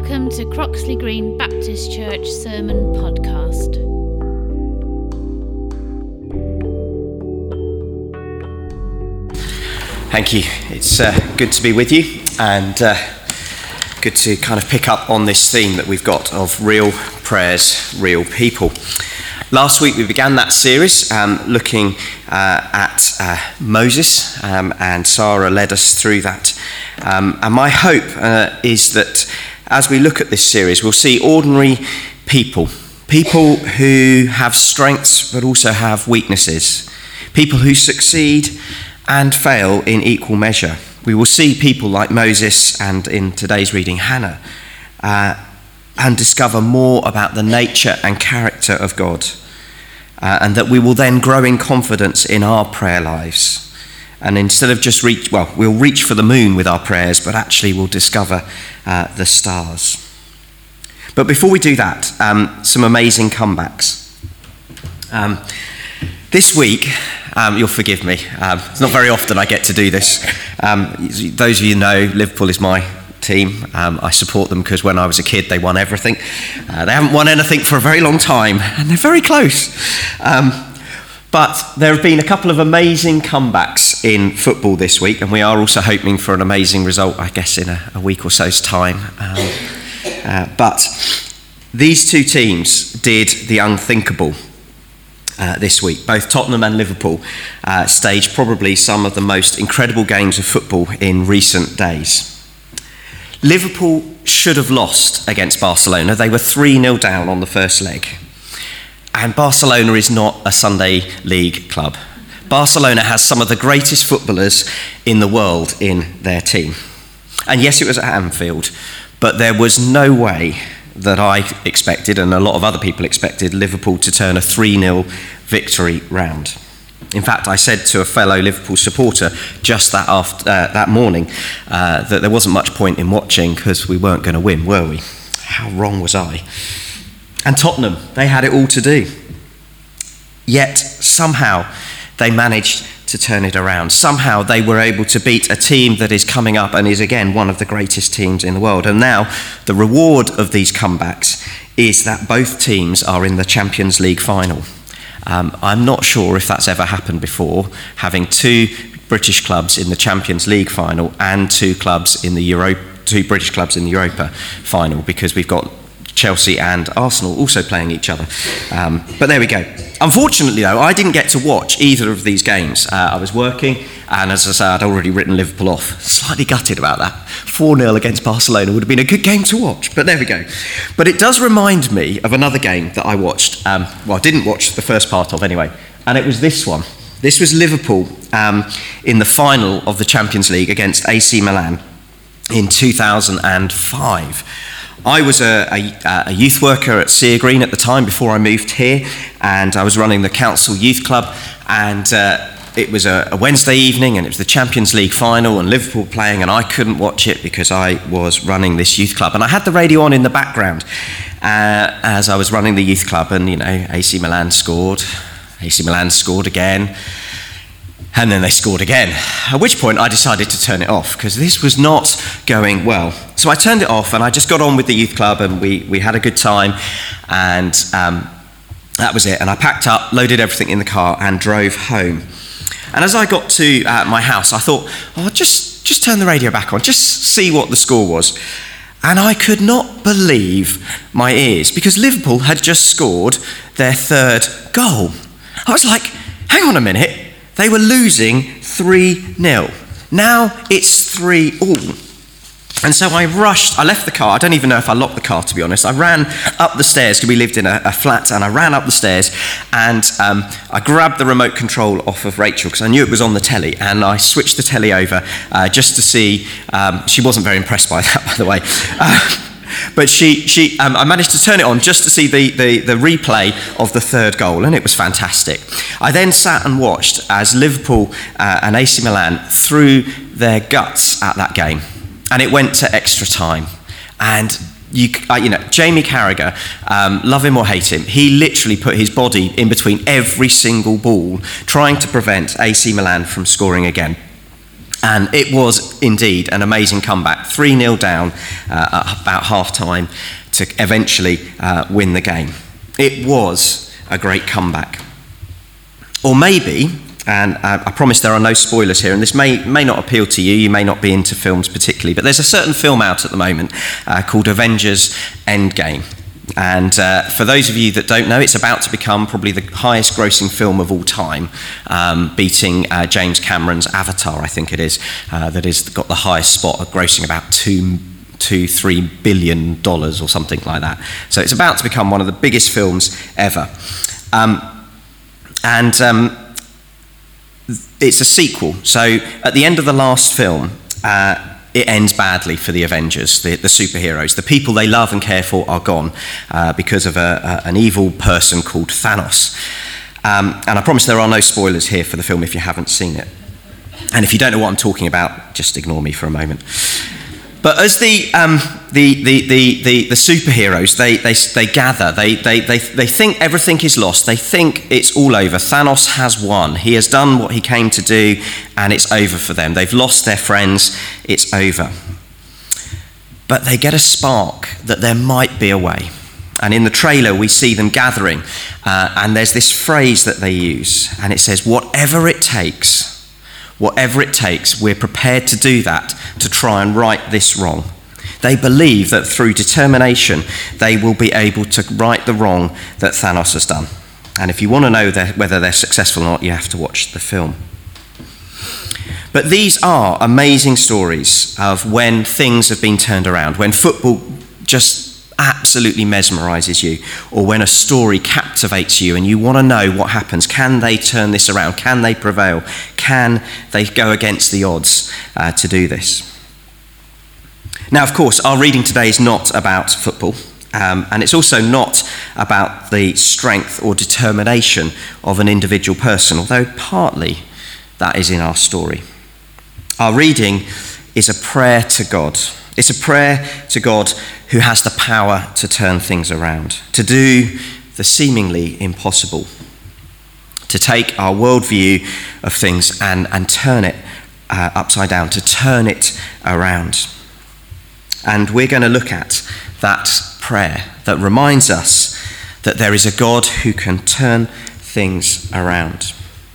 Welcome to Croxley Green Baptist Church Sermon Podcast. Thank you. It's good to be with you, and good to kind of pick up on this theme that we've got of real prayers, real people. Last week we began that series looking at Moses, and Sarah led us through that. And my hope is that as we look at this series, we'll see ordinary people who have strengths but also have weaknesses, people who succeed and fail in equal measure. We will see people like Moses and, in today's reading, Hannah, and discover more about the nature and character of God, and that we will then grow in confidence in our prayer lives. And instead of just we'll reach for the moon with our prayers, but actually we'll discover the stars. But before we do that, some amazing comebacks. This week, you'll forgive me, it's not very often I get to do this. Those of you know, Liverpool is my team. I support them because when I was a kid they won everything. They haven't won anything for a very long time, and they're very close. But there have been a couple of amazing comebacks in football this week, and we are also hoping for an amazing result, I guess, in a week or so's time. But these two teams did the unthinkable this week. Both Tottenham and Liverpool staged probably some of the most incredible games of football in recent days. Liverpool should have lost against Barcelona. They were 3-0 down on the first leg. And Barcelona is not a Sunday league club. Barcelona has some of the greatest footballers in the world in their team. And yes, it was at Anfield, but there was no way that I expected, and a lot of other people expected, Liverpool to turn a 3-0 victory round. In fact, I said to a fellow Liverpool supporter just that morning that there wasn't much point in watching because we weren't going to win, were we? How wrong was I? And Tottenham, they had it all to do. Yet somehow they managed to turn it around. Somehow they were able to beat a team that is coming up and is again one of the greatest teams in the world. And now the reward of these comebacks is that both teams are in the Champions League final. I'm not sure if that's ever happened before, having two British clubs in the Champions League final and two British clubs in the Europa final, because we've got Chelsea and Arsenal also playing each other. But there we go. Unfortunately, though, I didn't get to watch either of these games. I was working, and as I say, I'd already written Liverpool off. Slightly gutted about that. 4-0 against Barcelona would have been a good game to watch, but there we go. But it does remind me of another game that I watched. I didn't watch the first part of anyway, and it was this one. This was Liverpool in the final of the Champions League against AC Milan in 2005. I was a youth worker at Sea Green at the time before I moved here, and I was running the council youth club, and it was a Wednesday evening, and it was the Champions League final and Liverpool playing, and I couldn't watch it because I was running this youth club, and I had the radio on in the background as I was running the youth club, and AC Milan scored again, and then they scored again, at which point I decided to turn it off because this was not going well. So I turned it off and I just got on with the youth club, and we had a good time, and that was it. And I packed up, loaded everything in the car and drove home. And as I got to my house, I thought, just turn the radio back on, just see what the score was. And I could not believe my ears, because Liverpool had just scored their third goal. I was like, hang on a minute. They were losing 3-0. Now it's 3-all. And so I left the car. I don't even know if I locked the car, to be honest. I ran up the stairs, because we lived in a flat, and I ran up the stairs, and I grabbed the remote control off of Rachel, because I knew it was on the telly, and I switched the telly over just to see. She wasn't very impressed by that, by the way. But I managed to turn it on just to see the replay of the third goal, and it was fantastic. I then sat and watched as Liverpool and AC Milan threw their guts at that game, and it went to extra time. And Jamie Carragher, love him or hate him, he literally put his body in between every single ball, trying to prevent AC Milan from scoring again. And it was indeed an amazing comeback. 3-0 down at about half-time to eventually win the game. It was a great comeback. Or maybe, and I promise there are no spoilers here, and this may not appeal to you, you may not be into films particularly, but there's a certain film out at the moment called Avengers Endgame. And for those of you that don't know, it's about to become probably the highest grossing film of all time, beating James Cameron's Avatar, I think it is, that has got the highest spot of grossing about $3 billion or something like that. So it's about to become one of the biggest films ever. It's a sequel. So at the end of the last film, it ends badly for the Avengers, the superheroes. The people they love and care for are gone because of an evil person called Thanos. And I promise there are no spoilers here for the film if you haven't seen it. And if you don't know what I'm talking about, just ignore me for a moment. But as the superheroes, they gather, they think everything is lost. They think it's all over. Thanos has won. He has done what he came to do, and it's over for them. They've lost their friends. It's over. But they get a spark that there might be a way. And in the trailer, we see them gathering, and there's this phrase that they use, and it says, whatever it takes, we're prepared to do that to try and right this wrong. They believe that through determination, they will be able to right the wrong that Thanos has done. And if you want to know whether they're successful or not, you have to watch the film. But these are amazing stories of when things have been turned around, when football just absolutely mesmerizes you, or when a story captivates you and you want to know what happens. Can they turn this around? Can they prevail? Can they go against the odds to do this? Now, of course, our reading today is not about football, and it's also not about the strength or determination of an individual person, although partly that is in our story. Our reading is a prayer to God. It's a prayer to God who has the power to turn things around, to do the seemingly impossible, to take our worldview of things and turn it upside down, to turn it around. And we're going to look at that prayer that reminds us that there is a God who can turn things around.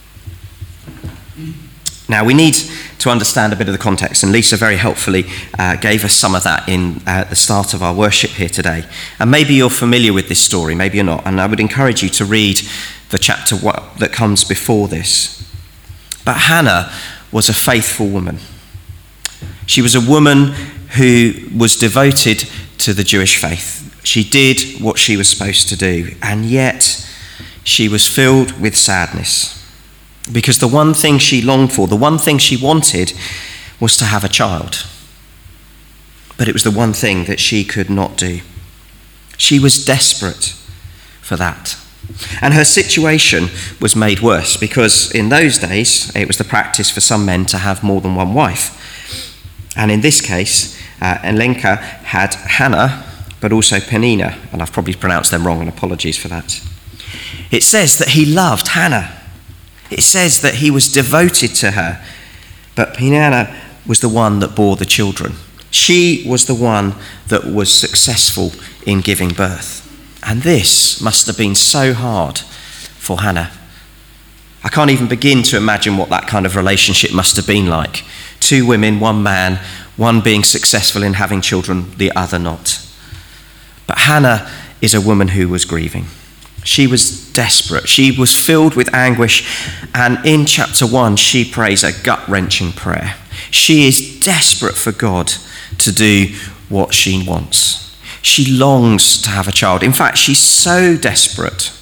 Now, we need to understand a bit of the context, and Lisa very helpfully gave us some of that at the start of our worship here today. And maybe you're familiar with this story, maybe you're not, and I would encourage you to read the chapter that comes before this. But Hannah was a faithful woman. She was a woman who was devoted to the Jewish faith. She did what she was supposed to do, and yet she was filled with sadness. Because the one thing she longed for, the one thing she wanted, was to have a child. But it was the one thing that she could not do. She was desperate for that. And her situation was made worse because in those days, it was the practice for some men to have more than one wife. And in this case, Elenka had Hannah, but also Penina. And I've probably pronounced them wrong, and apologies for that. It says that he loved Hannah. It says that he was devoted to her, but Penina was the one that bore the children. She was the one that was successful in giving birth. And this must have been so hard for Hannah. I can't even begin to imagine what that kind of relationship must have been like. 2 women, 1 man, one being successful in having children, the other not. But Hannah is a woman who was grieving. She was desperate. She was filled with anguish. And in chapter 1, she prays a gut-wrenching prayer. She is desperate for God to do what she wants. She longs to have a child. In fact, she's so desperate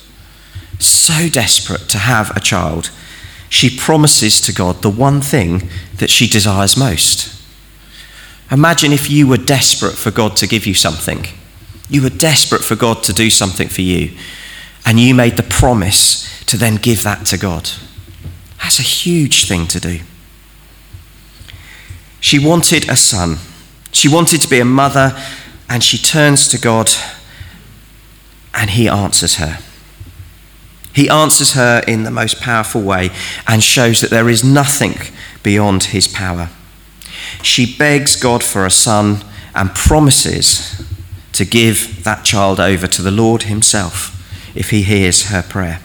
to have a child, she promises to God the one thing that she desires most. Imagine if you were desperate for God to give you something. You were desperate for God to do something for you. And you made the promise to then give that to God. That's a huge thing to do. She wanted a son. She wanted to be a mother, and she turns to God, and he answers her. He answers her in the most powerful way and shows that there is nothing beyond his power. She begs God for a son and promises to give that child over to the Lord himself if he hears her prayer.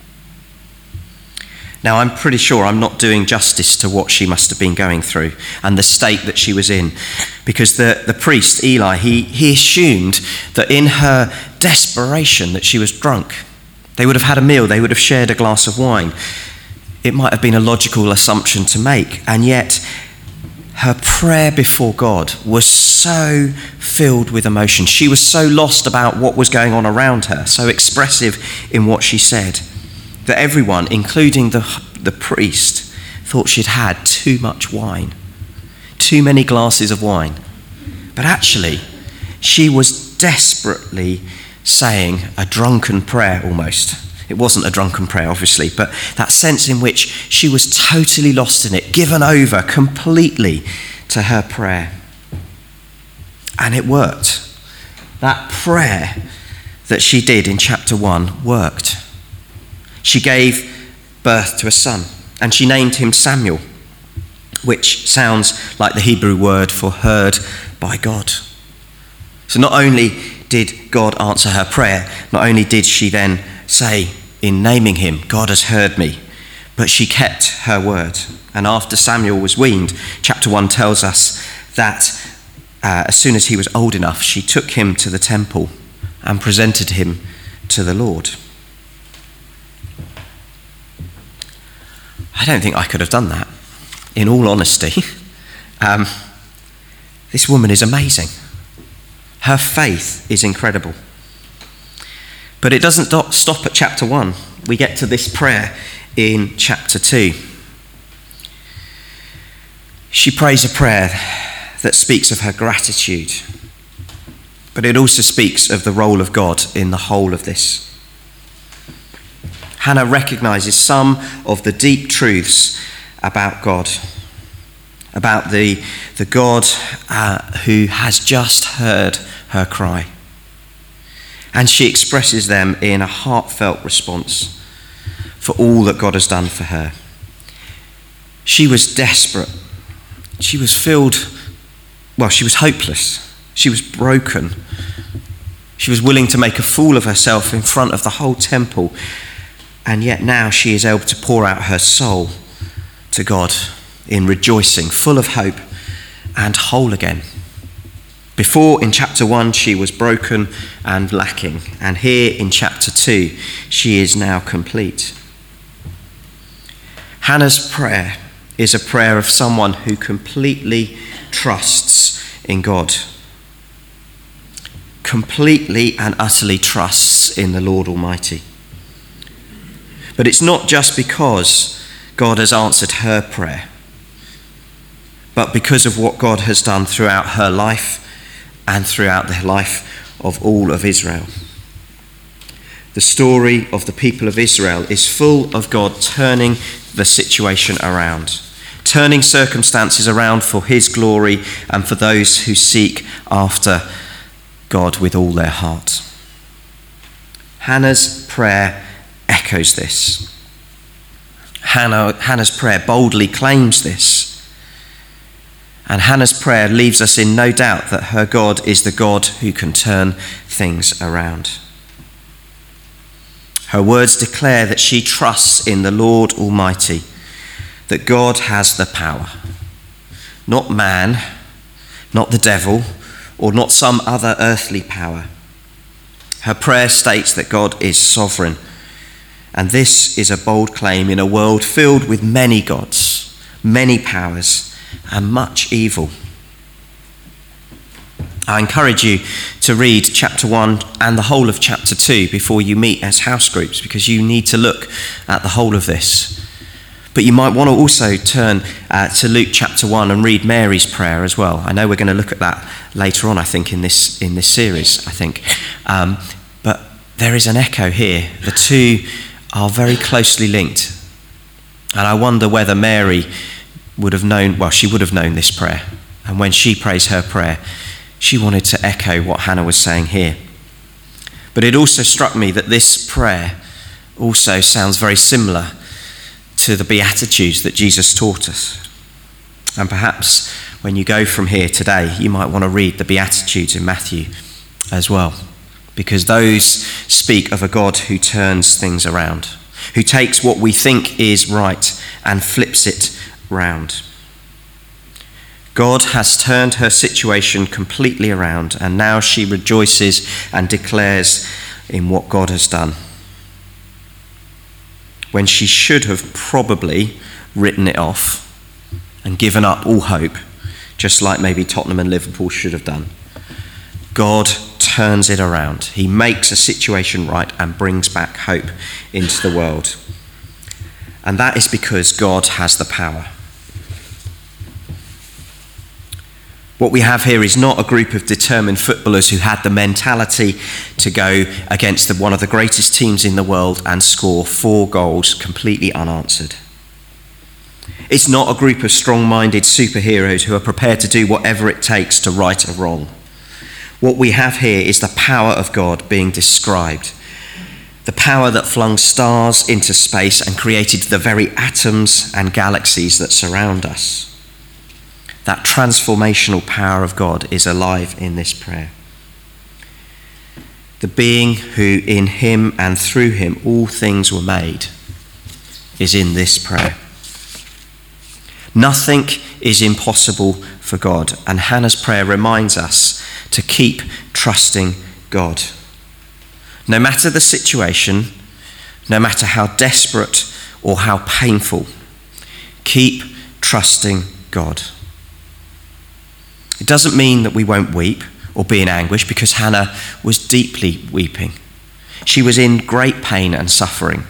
Now, I'm pretty sure I'm not doing justice to what she must have been going through and the state that she was in, because the priest, Eli, he assumed that in her desperation that she was drunk. They would have had a meal, they would have shared a glass of wine. It might have been a logical assumption to make, and yet her prayer before God was so filled with emotion. She was so lost about what was going on around her, so expressive in what she said, that everyone, including the priest, thought she'd had too much wine, too many glasses of wine. But actually, she was desperately saying a drunken prayer almost. It wasn't a drunken prayer, obviously, but that sense in which she was totally lost in it, given over completely to her prayer. And it worked. That prayer that she did in chapter 1 worked. She gave birth to a son, and she named him Samuel, which sounds like the Hebrew word for heard by God. So not only did God answer her prayer, not only did she then say in naming him, God has heard me, but she kept her word. And after Samuel was weaned, chapter 1 tells us that as soon as he was old enough, she took him to the temple and presented him to the Lord. I don't think I could have done that, in all honesty. This woman is amazing. Her faith is incredible. But it doesn't stop at chapter 1. We get to this prayer in chapter 2. She prays a prayer that speaks of her gratitude, but it also speaks of the role of God in the whole of this. Hannah recognizes some of the deep truths about God, about the God who has just heard her cry. And she expresses them in a heartfelt response for all that God has done for her. She was desperate. She was she was hopeless. She was broken. She was willing to make a fool of herself in front of the whole temple. And yet now she is able to pour out her soul to God in rejoicing, full of hope and whole again. Before, in chapter 1, she was broken and lacking. And here in chapter 2, she is now complete. Hannah's prayer is a prayer of someone who completely trusts in God. Completely and utterly trusts in the Lord Almighty. But it's not just because God has answered her prayer, but because of what God has done throughout her life and throughout the life of all of Israel. The story of the people of Israel is full of God turning the situation around, turning circumstances around for his glory and for those who seek after God with all their heart. Hannah's prayer echoes this. Hannah's prayer boldly claims this. And Hannah's prayer leaves us in no doubt that her God is the God who can turn things around. Her words declare that she trusts in the Lord Almighty, that God has the power. Not man, not the devil, or not some other earthly power. Her prayer states that God is sovereign. And this is a bold claim in a world filled with many gods, many powers, and much evil. I encourage you to read chapter 1 and the whole of chapter 2 before you meet as house groups, because you need to look at the whole of this. But you might want to also turn to Luke chapter 1 and read Mary's prayer as well. I know we're going to look at that later on, I think, in this series, I think. But there is an echo here. The two are very closely linked. And I wonder whether Mary would have known, she would have known this prayer. And when she prays her prayer, she wanted to echo what Hannah was saying here. But it also struck me that this prayer also sounds very similar to the Beatitudes that Jesus taught us. And perhaps when you go from here today, you might want to read the Beatitudes in Matthew as well, because those speak of a God who turns things around, who takes what we think is right and flips it round. God has turned her situation completely around, and now she rejoices and declares in what God has done, when she should have probably written it off and given up all hope, just like maybe Tottenham and Liverpool should have done. God turns it around. He makes a situation right and brings back hope into the world. And that is because God has the power. What we have here is not a group of determined footballers who had the mentality to go against one of the greatest teams in the world and score 4 goals completely unanswered. It's not a group of strong-minded superheroes who are prepared to do whatever it takes to right a wrong. What we have here is the power of God being described. The power that flung stars into space and created the very atoms and galaxies that surround us. That transformational power of God is alive in this prayer. The being who in him and through him all things were made is in this prayer. Nothing is impossible for God, and Hannah's prayer reminds us to keep trusting God. No matter the situation, no matter how desperate or how painful, keep trusting God. It doesn't mean that we won't weep or be in anguish, because Hannah was deeply weeping. She was in great pain and suffering.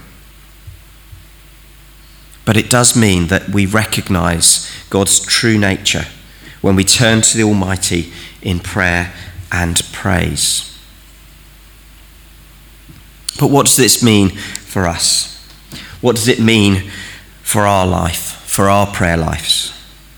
But it does mean that we recognize God's true nature when we turn to the Almighty in prayer and praise. But what does this mean for us? What does it mean for our life, for our prayer lives?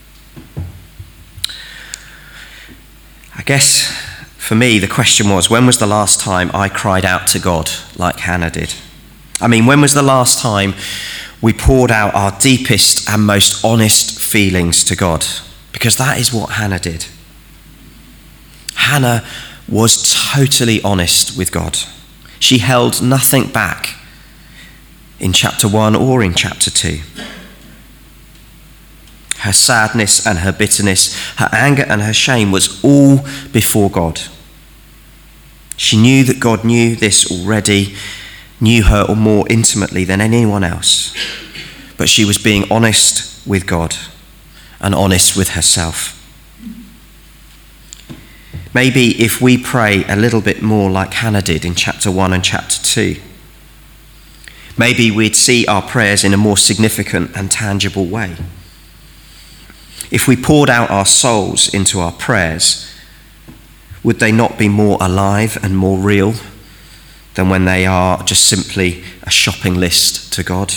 I guess for me the question was, when was the last time I cried out to God like Hannah did? I mean, when was the last time we poured out our deepest and most honest feelings to God? Because that is what Hannah did. Hannah was totally honest with God. She held nothing back in chapter 1 or in chapter 2. Her sadness and her bitterness, her anger and her shame was all before God. She knew that God knew this already, knew her more intimately than anyone else. But she was being honest with God and honest with herself. Maybe if we pray a little bit more like Hannah did in chapter 1 and chapter 2, maybe we'd see our prayers in a more significant and tangible way. If we poured out our souls into our prayers, would they not be more alive and more real than when they are just simply a shopping list to God?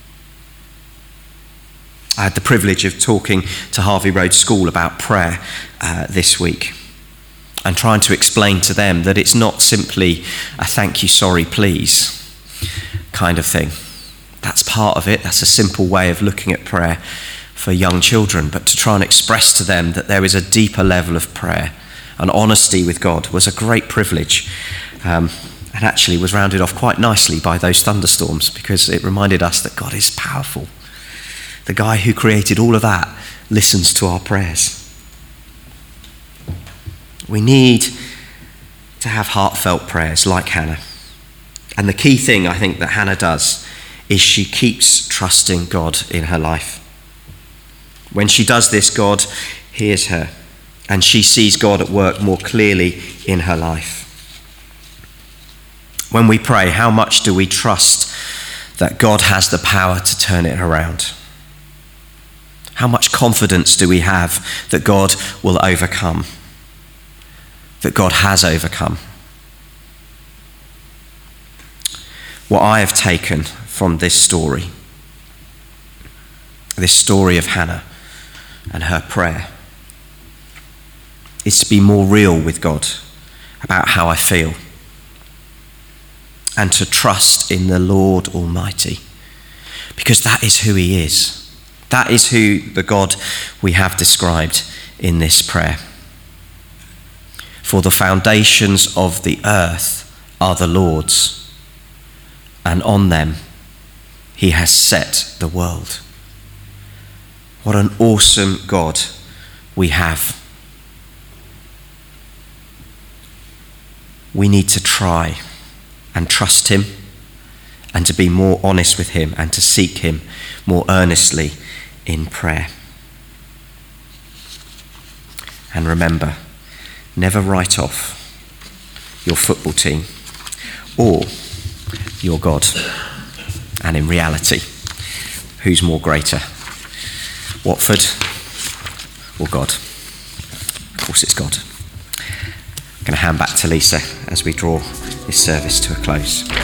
I had the privilege of talking to Harvey Road School about prayer this week, and trying to explain to them that it's not simply a thank you, sorry, please kind of thing. That's part of it. That's a simple way of looking at prayer for young children, but to try and express to them that there is a deeper level of prayer and honesty with God was a great privilege, and actually was rounded off quite nicely by those thunderstorms, because it reminded us that God is powerful. The guy who created all of that listens to our prayers. We need to have heartfelt prayers like Hannah. And the key thing I think that Hannah does is she keeps trusting God in her life. When she does this, God hears her, and she sees God at work more clearly in her life. When we pray, how much do we trust that God has the power to turn it around? How much confidence do we have that God will overcome? That God has overcome? What I have taken from this story of Hannah and her prayer, is to be more real with God about how I feel, and to trust in the Lord Almighty, because that is who he is. That is who the God we have described in this prayer. For the foundations of the earth are the Lord's, and on them he has set the world. What an awesome God we have. We need to try and trust him, and to be more honest with him, and to seek him more earnestly in prayer. And remember, never write off your football team or your God. And in reality, who's more greater? Watford or God? Of course it's God. I'm going to hand back to Lisa as we draw this service to a close.